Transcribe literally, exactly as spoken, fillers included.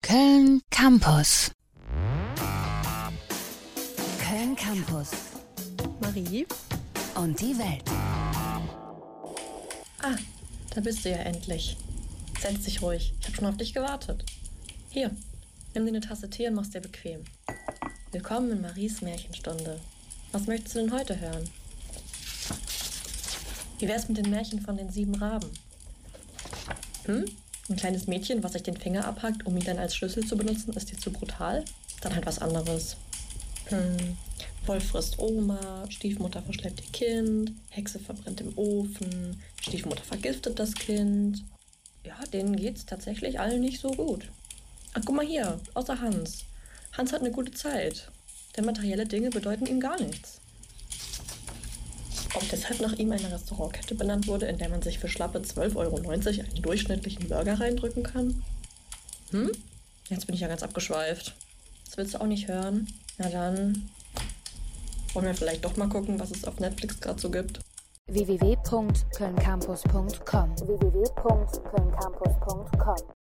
Köln Campus. Köln Campus. Marie? Und die Welt. Ah, da bist du ja endlich. Setz dich ruhig, ich habe schon auf dich gewartet. Hier, nimm dir eine Tasse Tee und mach's dir bequem. Willkommen in Maries Märchenstunde. Was möchtest du denn heute hören? Wie wär's mit den Märchen von den sieben Raben? Hm? Ein kleines Mädchen, was sich den Finger abhackt, um ihn dann als Schlüssel zu benutzen, ist dir zu brutal? Dann halt was anderes. Hm. Wolf frisst Oma, Stiefmutter verschleppt ihr Kind, Hexe verbrennt im Ofen, Stiefmutter vergiftet das Kind. Ja, denen geht's tatsächlich allen nicht so gut. Ach, guck mal hier, außer Hans. Hans hat eine gute Zeit, denn materielle Dinge bedeuten ihm gar nichts. Ob deshalb nach ihm eine Restaurantkette benannt wurde, in der man sich für schlappe zwölf Euro neunzig einen durchschnittlichen Burger reindrücken kann? Hm? Jetzt bin ich ja ganz abgeschweift. Das willst du auch nicht hören? Na dann wollen wir vielleicht doch mal gucken, was es auf Netflix gerade so gibt. w w w punkt köln campus punkt com w w w punkt köln campus punkt com